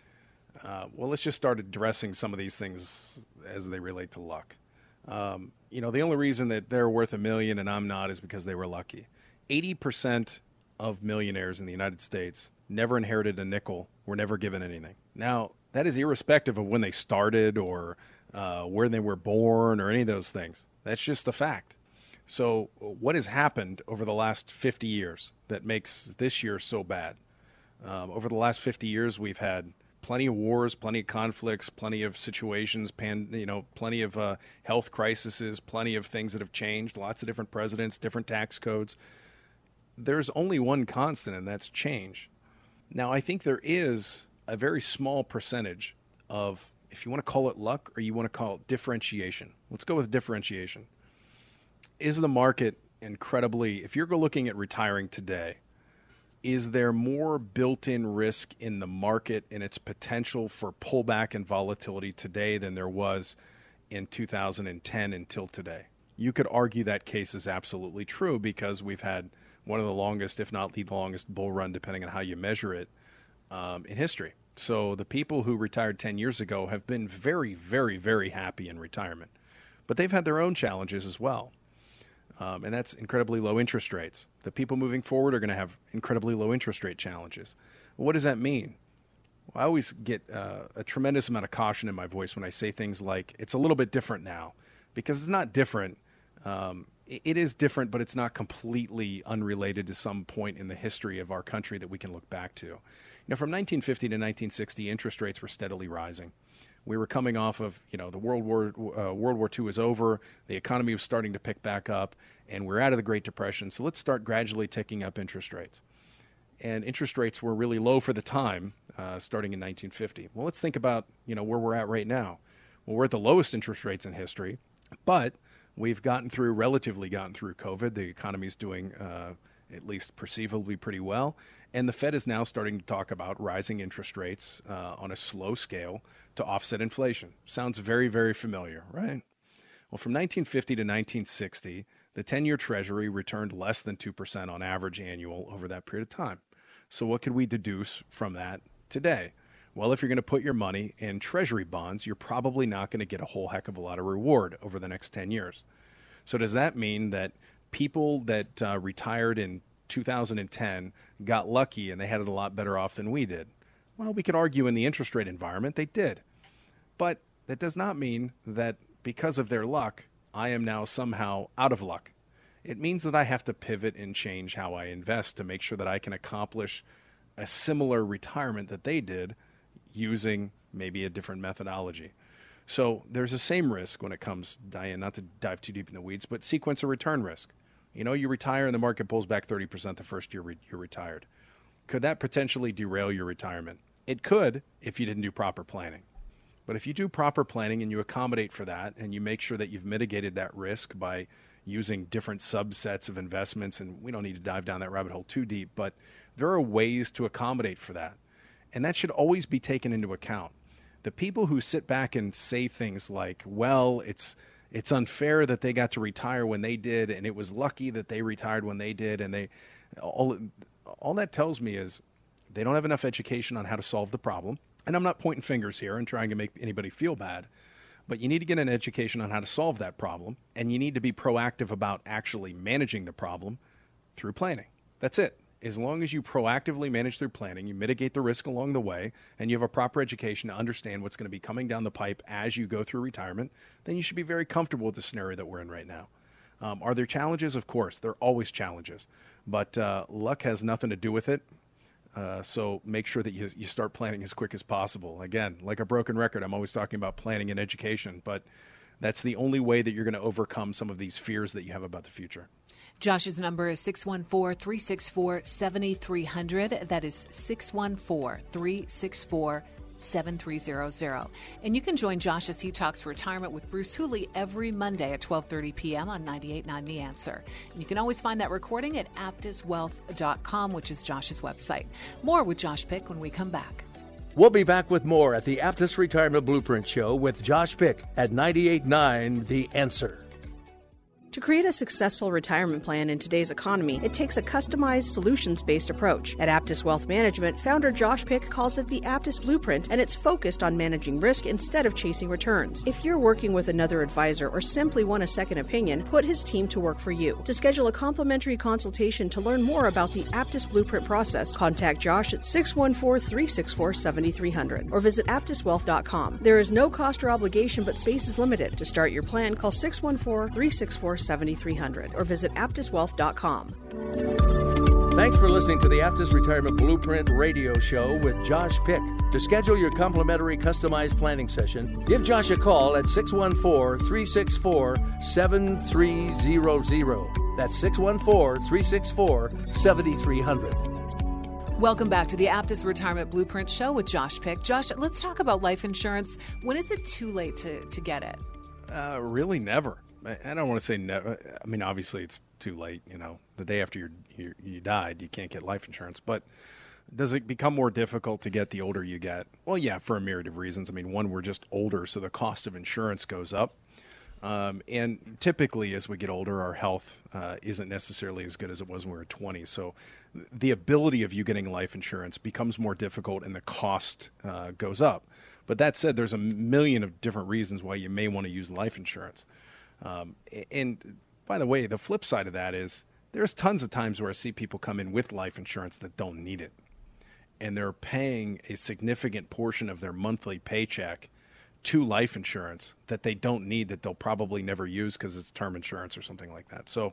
Uh, well, let's just start addressing some of these things as they relate to luck. Um, you know, the only reason that they're worth a million and I'm not is because they were lucky. eighty percent of millionaires in the United States never inherited a nickel, were never given anything. Now, that is irrespective of when they started or uh, where they were born or any of those things. That's just a fact. So what has happened over the last fifty years that makes this year so bad? Um, over the last fifty years, we've had plenty of wars, plenty of conflicts, plenty of situations, pan, you know, plenty of uh, health crises, plenty of things that have changed, lots of different presidents, different tax codes. There's only one constant, and that's change. Now, I think there is a very small percentage of, if you want to call it luck or you want to call it differentiation. Let's go with differentiation. Is the market incredibly, if you're looking at retiring today, is there more built-in risk in the market and its potential for pullback and volatility today than there was in two thousand ten until today? You could argue that case is absolutely true because we've had one of the longest, if not the longest, bull run, depending on how you measure it, um, in history. So the people who retired ten years ago have been very, very, very happy in retirement. But they've had their own challenges as well. Um, and that's incredibly low interest rates. The people moving forward are going to have incredibly low interest rate challenges. Well, what does that mean? Well, I always get uh, a tremendous amount of caution in my voice when I say things like, it's a little bit different now. Because it's not different. Um, it, it is different, but it's not completely unrelated to some point in the history of our country that we can look back to. You know, from nineteen fifty to nineteen sixty, interest rates were steadily rising. We were coming off of, you know, the World War uh, World War Two was over, the economy was starting to pick back up, and we're out of the Great Depression. So let's start gradually ticking up interest rates. And interest rates were really low for the time, uh, starting in nineteen fifty. Well, let's think about, you know, where we're at right now. Well, we're at the lowest interest rates in history, but We've gotten through, relatively gotten through COVID. The economy is doing uh, at least perceivably pretty well. And the Fed is now starting to talk about rising interest rates uh, on a slow scale to offset inflation. Sounds very, very familiar, right? Well, from nineteen fifty to nineteen sixty, the ten-year Treasury returned less than two percent on average annual over that period of time. So what could we deduce from that today? Well, if you're going to put your money in Treasury bonds, you're probably not going to get a whole heck of a lot of reward over the next ten years. So does that mean that people that uh, retired in two thousand ten got lucky and they had it a lot better off than we did? Well, we could argue in the interest rate environment they did. But that does not mean that because of their luck, I am now somehow out of luck. It means that I have to pivot and change how I invest to make sure that I can accomplish a similar retirement that they did using maybe a different methodology. So there's the same risk when it comes, Diane, not to dive too deep in the weeds, but sequence of return risk. You know, you retire and the market pulls back thirty percent the first year re- you're retired. Could that potentially derail your retirement? It could if you didn't do proper planning. But if you do proper planning and you accommodate for that and you make sure that you've mitigated that risk by using different subsets of investments, and we don't need to dive down that rabbit hole too deep, but there are ways to accommodate for that. And that should always be taken into account. The people who sit back and say things like, well, it's it's unfair that they got to retire when they did, and it was lucky that they retired when they did, and they all all that tells me is they don't have enough education on how to solve the problem. And I'm not pointing fingers here and trying to make anybody feel bad, but you need to get an education on how to solve that problem, and you need to be proactive about actually managing the problem through planning. That's it. As long as you proactively manage through planning, you mitigate the risk along the way, and you have a proper education to understand what's going to be coming down the pipe as you go through retirement, then you should be very comfortable with the scenario that we're in right now. Um, are there challenges? Of course. There are always challenges. But uh, luck has nothing to do with it. Uh, so make sure that you, you start planning as quick as possible. Again, like a broken record, I'm always talking about planning and education, but that's the only way that you're going to overcome some of these fears that you have about the future. Josh's number is six one four, three six four, seven three zero zero. That is six one four, three six four, seven three zero zero. And you can join Josh as he talks retirement with Bruce Hooley every Monday at twelve thirty p.m. on ninety-eight point nine The Answer. And you can always find that recording at aptus wealth dot com, which is Josh's website. More with Josh Pick when we come back. We'll be back with more at the Aptus Retirement Blueprint Show with Josh Pick at ninety-eight point nine The Answer. To create a successful retirement plan in today's economy, it takes a customized, solutions-based approach. At Aptus Wealth Management, founder Josh Pick calls it the Aptus Blueprint, and it's focused on managing risk instead of chasing returns. If you're working with another advisor or simply want a second opinion, put his team to work for you. To schedule a complimentary consultation to learn more about the Aptus Blueprint process, contact Josh at six one four, three six four, seven three zero zero or visit aptus wealth dot com. There is no cost or obligation, but space is limited. To start your plan, call six one four, three six four, seven three zero zero or visit aptus wealth dot com. Thanks for listening to the Aptus Retirement Blueprint Radio Show with Josh Pick. To schedule your complimentary customized planning session, give Josh a call at six one four, three six four, seven three zero zero. That's six one four, three six four, seven three zero zero. Welcome back to the Aptus Retirement Blueprint Show with Josh Pick. Josh, let's talk about life insurance. When is it too late to, to get it? Uh, really never. I don't want to say never. I mean, obviously it's too late. You know, the day after you you you died, you can't get life insurance. But does it become more difficult to get the older you get? Well, yeah, for a myriad of reasons. I mean, one, we're just older, so the cost of insurance goes up. Um, and typically, as we get older, our health uh, isn't necessarily as good as it was when we were twenty. So the ability of you getting life insurance becomes more difficult, and the cost uh, goes up. But that said, there's a million of different reasons why you may want to use life insurance. Um, and by the way, the flip side of that is there's tons of times where I see people come in with life insurance that don't need it. And they're paying a significant portion of their monthly paycheck to life insurance that they don't need, that they'll probably never use because it's term insurance or something like that. So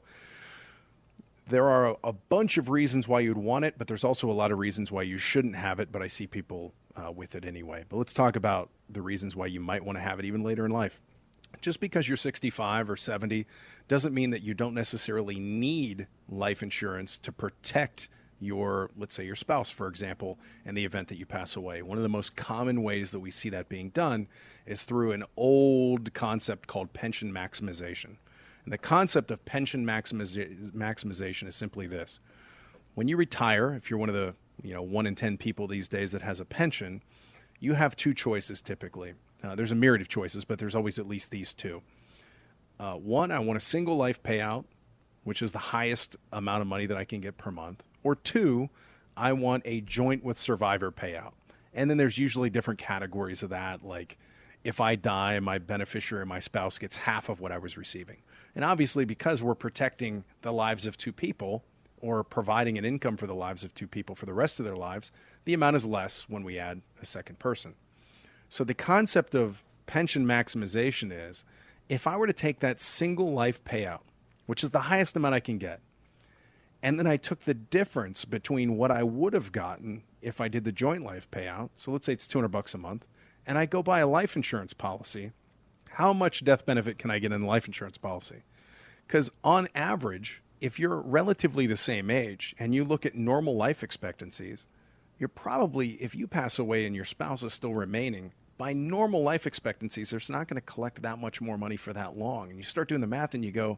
there are a, a bunch of reasons why you'd want it, but there's also a lot of reasons why you shouldn't have it, but I see people uh, with it anyway. But let's talk about the reasons why you might want to have it even later in life. Just because you're sixty-five or seventy doesn't mean that you don't necessarily need life insurance to protect your, let's say, your spouse, for example, in the event that you pass away. One of the most common ways that we see that being done is through an old concept called pension maximization. And the concept of pension maximiz- maximization is simply this. When you retire, if you're one of the you know one in ten people these days that has a pension, you have two choices typically. Uh, there's a myriad of choices, but there's always at least these two. Uh, one, I want a single life payout, which is the highest amount of money that I can get per month. Or two, I want a joint with survivor payout. And then there's usually different categories of that, like if I die, my beneficiary, my spouse gets half of what I was receiving. And obviously, because we're protecting the lives of two people or providing an income for the lives of two people for the rest of their lives, the amount is less when we add a second person. So the concept of pension maximization is, if I were to take that single life payout, which is the highest amount I can get, and then I took the difference between what I would have gotten if I did the joint life payout, so let's say it's two hundred bucks a month, and I go buy a life insurance policy, how much death benefit can I get in the life insurance policy? Because on average, if you're relatively the same age and you look at normal life expectancies, you're probably, if you pass away and your spouse is still remaining, by normal life expectancies, there's not going to collect that much more money for that long. And you start doing the math and you go,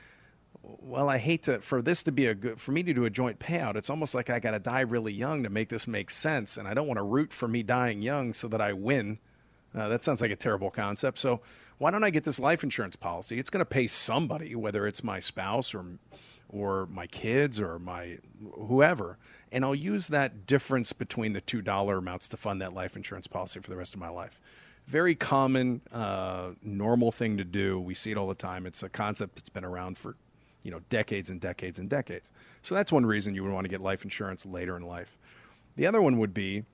well, I hate to, for this to be a good, for me to do a joint payout, it's almost like I got to die really young to make this make sense. And I don't want to root for me dying young so that I win. Uh, that sounds like a terrible concept. So why don't I get this life insurance policy? It's going to pay somebody, whether it's my spouse or or my kids or my whoever, and I'll use that difference between the two dollar amounts to fund that life insurance policy for the rest of my life. Very common, uh, normal thing to do. We see it all the time. It's a concept that's been around for, you know, decades and decades and decades. So that's one reason you would want to get life insurance later in life. The other one would be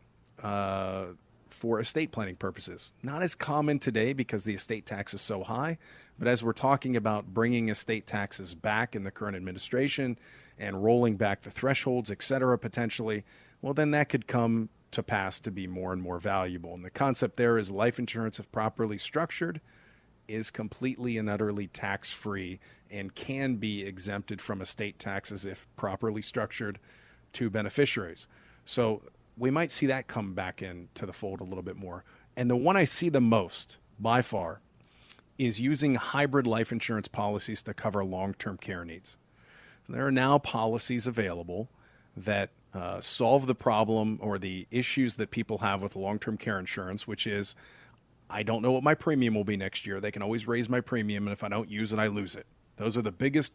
uh, for estate planning purposes. Not as common today because the estate tax is so high, but as we're talking about bringing estate taxes back in the current administration and rolling back the thresholds, et cetera, potentially, well, then that could come to pass to be more and more valuable. And the concept there is life insurance, if properly structured, is completely and utterly tax-free and can be exempted from estate taxes if properly structured to beneficiaries. So we might see that come back into the fold a little bit more. And the one I see the most, by far, is using hybrid life insurance policies to cover long-term care needs. There are now policies available that uh, solve the problem or the issues that people have with long-term care insurance, which is, I don't know what my premium will be next year. They can always raise my premium, and if I don't use it, I lose it. Those are the biggest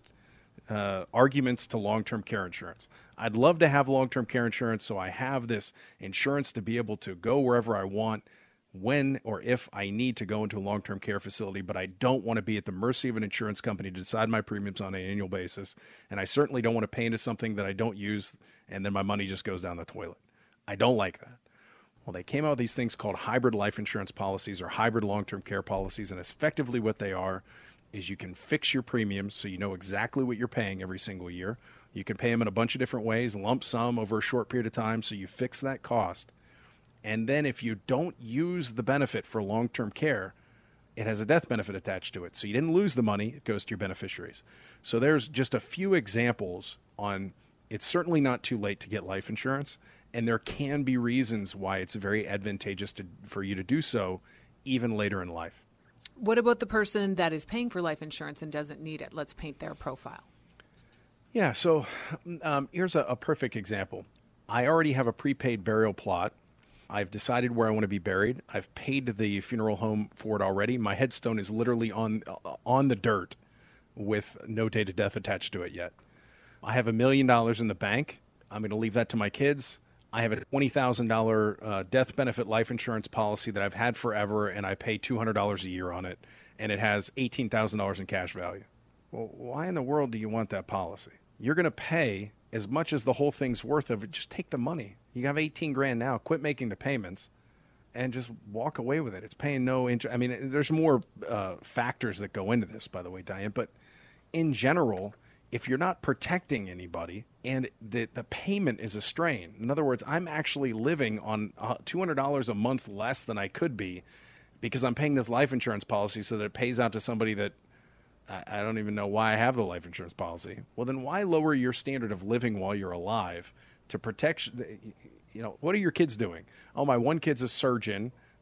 uh, arguments to long-term care insurance. I'd love to have long-term care insurance so I have this insurance to be able to go wherever I want, when or if I need to go into a long-term care facility, but I don't want to be at the mercy of an insurance company to decide my premiums on an annual basis. And I certainly don't want to pay into something that I don't use and then my money just goes down the toilet. I don't like that. Well, they came out with these things called hybrid life insurance policies or hybrid long-term care policies, and effectively what they are is you can fix your premiums so you know exactly what you're paying every single year. You can pay them in a bunch of different ways, lump sum over a short period of time, so you fix that cost. And then if you don't use the benefit for long-term care, it has a death benefit attached to it. So you didn't lose the money, it goes to your beneficiaries. So there's just a few examples on it's certainly not too late to get life insurance, and there can be reasons why it's very advantageous to, for you to do so even later in life. What about the person that is paying for life insurance and doesn't need it? Let's paint their profile. Yeah, so um, here's a, a perfect example. I already have a prepaid burial plot. I've decided where I want to be buried. I've paid the funeral home for it already. My headstone is literally on uh, on the dirt with no date of death attached to it yet. I have a million dollars in the bank. I'm going to leave that to my kids. I have a twenty thousand dollars uh, death benefit life insurance policy that I've had forever, and I pay two hundred dollars a year on it, and it has eighteen thousand dollars in cash value. Well, why in the world do you want that policy? You're going to pay as much as the whole thing's worth of it. Just take the money. You have eighteen grand now. Quit making the payments and just walk away with it. It's paying no interest. I mean, there's more uh, factors that go into this, by the way, Diane. But in general, if you're not protecting anybody and the, the payment is a strain, in other words, I'm actually living on uh, two hundred dollars a month less than I could be because I'm paying this life insurance policy so that it pays out to somebody that I, I don't even know why I have the life insurance policy. Well, then why lower your standard of living while you're alive to protect, you know, what are your kids doing? Oh, my one kid's a surgeon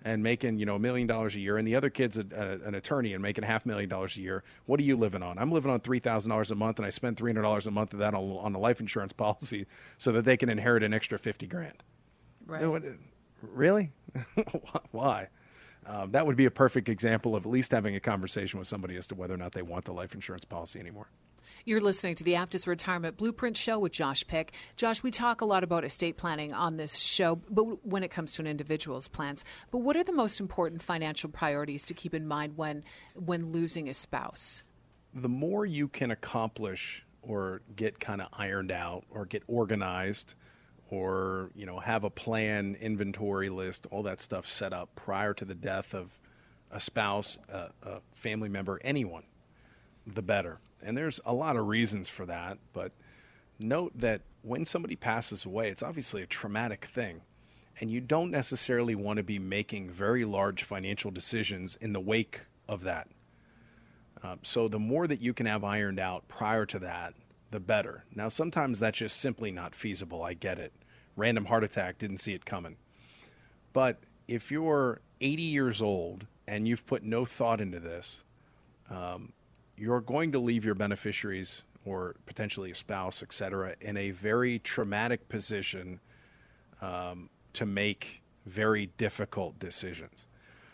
and making, you know, a million dollars a year, and the other kid's a, a, an attorney and making half a million dollars a year. What are you living on? I'm living on three thousand dollars a month, and I spend three hundred dollars a month of that on, on a life insurance policy so that they can inherit an extra fifty grand. Right. You know, what, really? Why? Um, that would be a perfect example of at least having a conversation with somebody as to whether or not they want the life insurance policy anymore. You're listening to the Aptus Retirement Blueprint Show with Josh Pick. Josh, we talk a lot about estate planning on this show, but when it comes to an individual's plans. But what are the most important financial priorities to keep in mind when when losing a spouse? The more you can accomplish or get kind of ironed out or get organized or, you know, have a plan, inventory list, all that stuff set up prior to the death of a spouse, a, a family member, anyone, the better. And there's a lot of reasons for that, but note that when somebody passes away, it's obviously a traumatic thing, and you don't necessarily want to be making very large financial decisions in the wake of that. Uh, so the more that you can have ironed out prior to that, the better. Now, sometimes that's just simply not feasible. I get it. Random heart attack, didn't see it coming. But if you're eighty years old and you've put no thought into this, um, you're going to leave your beneficiaries or potentially a spouse, et cetera, in a very traumatic position um, to make very difficult decisions.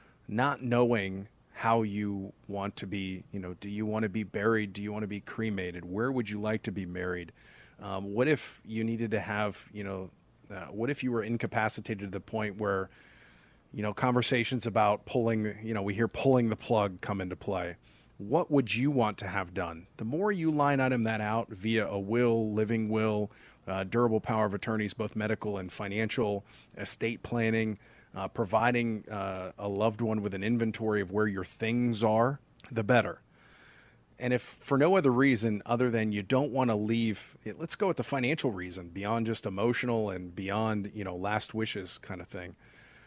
Not knowing how you want to be, you know, do you want to be buried? Do you want to be cremated? Where would you like to be married? Um, what if you needed to have, you know, uh, what if you were incapacitated to the point where, you know, conversations about pulling, you know, we hear pulling the plug come into play. What would you want to have done? The more you line item that out via a will, living will, uh, durable power of attorneys, both medical and financial, estate planning, uh, providing uh, a loved one with an inventory of where your things are, the better. And if for no other reason other than you don't want to leave, let's go with the financial reason, beyond just emotional and beyond, you know, last wishes kind of thing.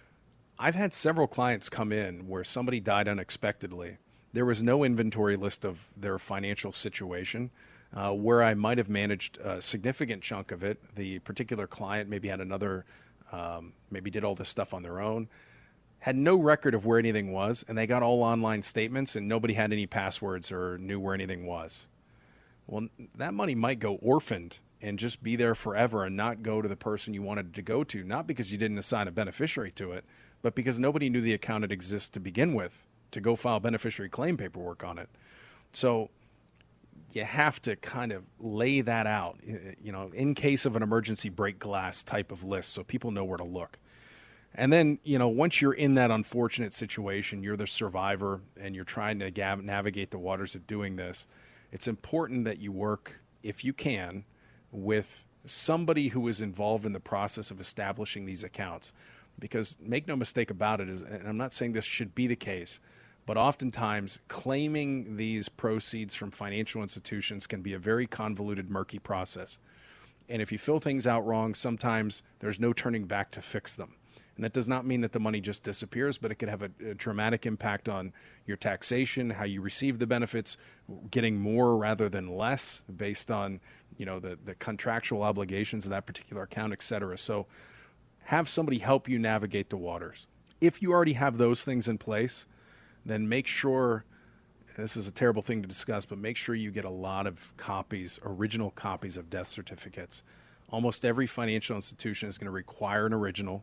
I've had several clients come in where somebody died unexpectedly. There was no inventory list of their financial situation, uh, where I might have managed a significant chunk of it. The particular client maybe had another, um, maybe did all this stuff on their own, had no record of where anything was, and they got all online statements, and nobody had any passwords or knew where anything was. Well, that money might go orphaned and just be there forever and not go to the person you wanted it to go to, not because you didn't assign a beneficiary to it, but because nobody knew the account had existed to begin with, to go file beneficiary claim paperwork on it. So you have to kind of lay that out, you know, in case of an emergency break glass type of list so people know where to look. And then, you know, once you're in that unfortunate situation, you're the survivor and you're trying to gav- navigate the waters of doing this, it's important that you work, if you can, with somebody who is involved in the process of establishing these accounts. Because make no mistake about it, is, and I'm not saying this should be the case, but oftentimes claiming these proceeds from financial institutions can be a very convoluted, murky process. And if you fill things out wrong, sometimes there's no turning back to fix them. And that does not mean that the money just disappears, but it could have a, a dramatic impact on your taxation, how you receive the benefits, getting more rather than less based on, you know, the, the contractual obligations of that particular account, et cetera. So have somebody help you navigate the waters. If you already have those things in place, then make sure, this is a terrible thing to discuss, but make sure you get a lot of copies, original copies of death certificates. Almost every financial institution is going to require an original,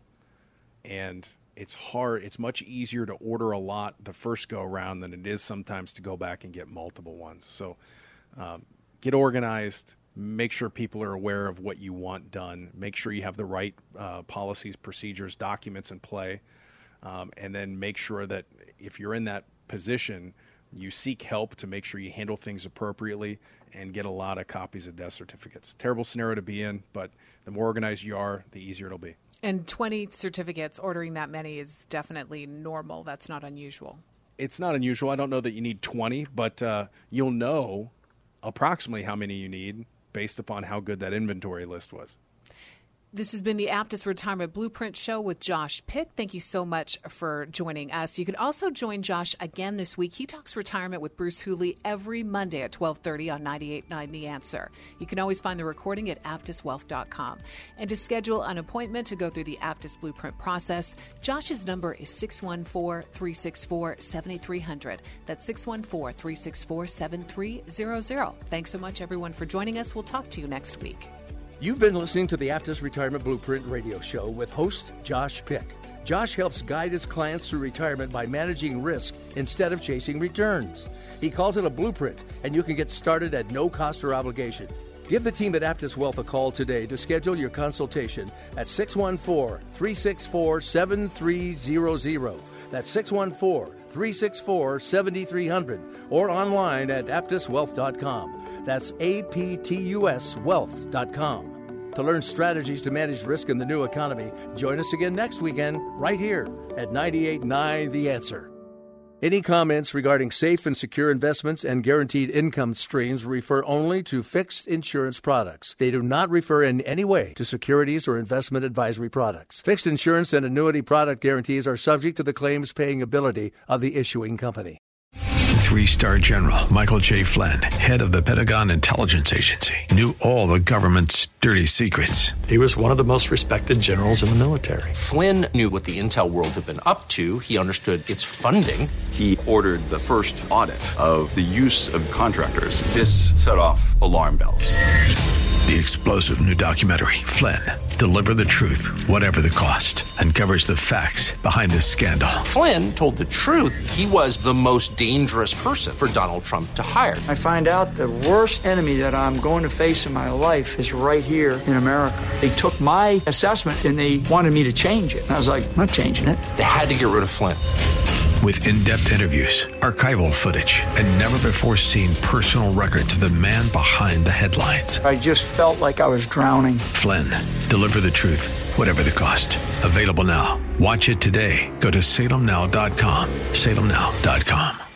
and it's hard, it's much easier to order a lot the first go around than it is sometimes to go back and get multiple ones. So um, get organized. Make sure people are aware of what you want done. Make sure you have the right uh, policies, procedures, documents in play. Um, and then make sure that if you're in that position, you seek help to make sure you handle things appropriately and get a lot of copies of death certificates. Terrible scenario to be in, but the more organized you are, the easier it'll be. And twenty certificates, ordering that many is definitely normal. That's not unusual. It's not unusual. I don't know that you need twenty, but uh, you'll know approximately how many you need based upon how good that inventory list was. This has been the Aptus Retirement Blueprint Show with Josh Pick. Thank you so much for joining us. You can also join Josh again this week. He talks retirement with Bruce Hooley every Monday at twelve thirty on ninety-eight point nine The Answer. You can always find the recording at aptus wealth dot com. And to schedule an appointment to go through the Aptus Blueprint process, Josh's number is six one four, three six four, seven three zero zero. That's six one four, three six four, seven three zero zero. Thanks so much, everyone, for joining us. We'll talk to you next week. You've been listening to the Aptus Retirement Blueprint radio show with host Josh Pick. Josh helps guide his clients through retirement by managing risk instead of chasing returns. He calls it a blueprint, and you can get started at no cost or obligation. Give the team at Aptus Wealth a call today to schedule your consultation at six one four, three six four, seven three zero zero. That's six one four, three six four, seven three zero zero or online at aptus wealth dot com. That's A P T U S wealth dot com. To learn strategies to manage risk in the new economy, join us again next weekend right here at ninety-eight point nine The Answer. Any comments regarding safe and secure investments and guaranteed income streams refer only to fixed insurance products. They do not refer in any way to securities or investment advisory products. Fixed insurance and annuity product guarantees are subject to the claims paying ability of the issuing company. Three-star General Michael J. Flynn, head of the Pentagon Intelligence Agency, knew all the government's dirty secrets. He was one of the most respected generals in the military. Flynn knew what the intel world had been up to. He understood its funding. He ordered the first audit of the use of contractors. This set off alarm bells. The explosive new documentary, Flynn, Deliver the Truth, Whatever the Cost, uncovers the facts behind this scandal. Flynn told the truth. He was the most dangerous person for Donald Trump to hire. I find out the worst enemy that I'm going to face in my life is right here in America. They took my assessment and they wanted me to change it. And I was like, I'm not changing it. They had to get rid of Flynn. With in-depth interviews, archival footage, and never-before-seen personal records of the man behind the headlines. I just felt like I was drowning. Flynn, Deliver the Truth, Whatever the Cost. Available now. Watch it today. Go to salem now dot com. salem now dot com.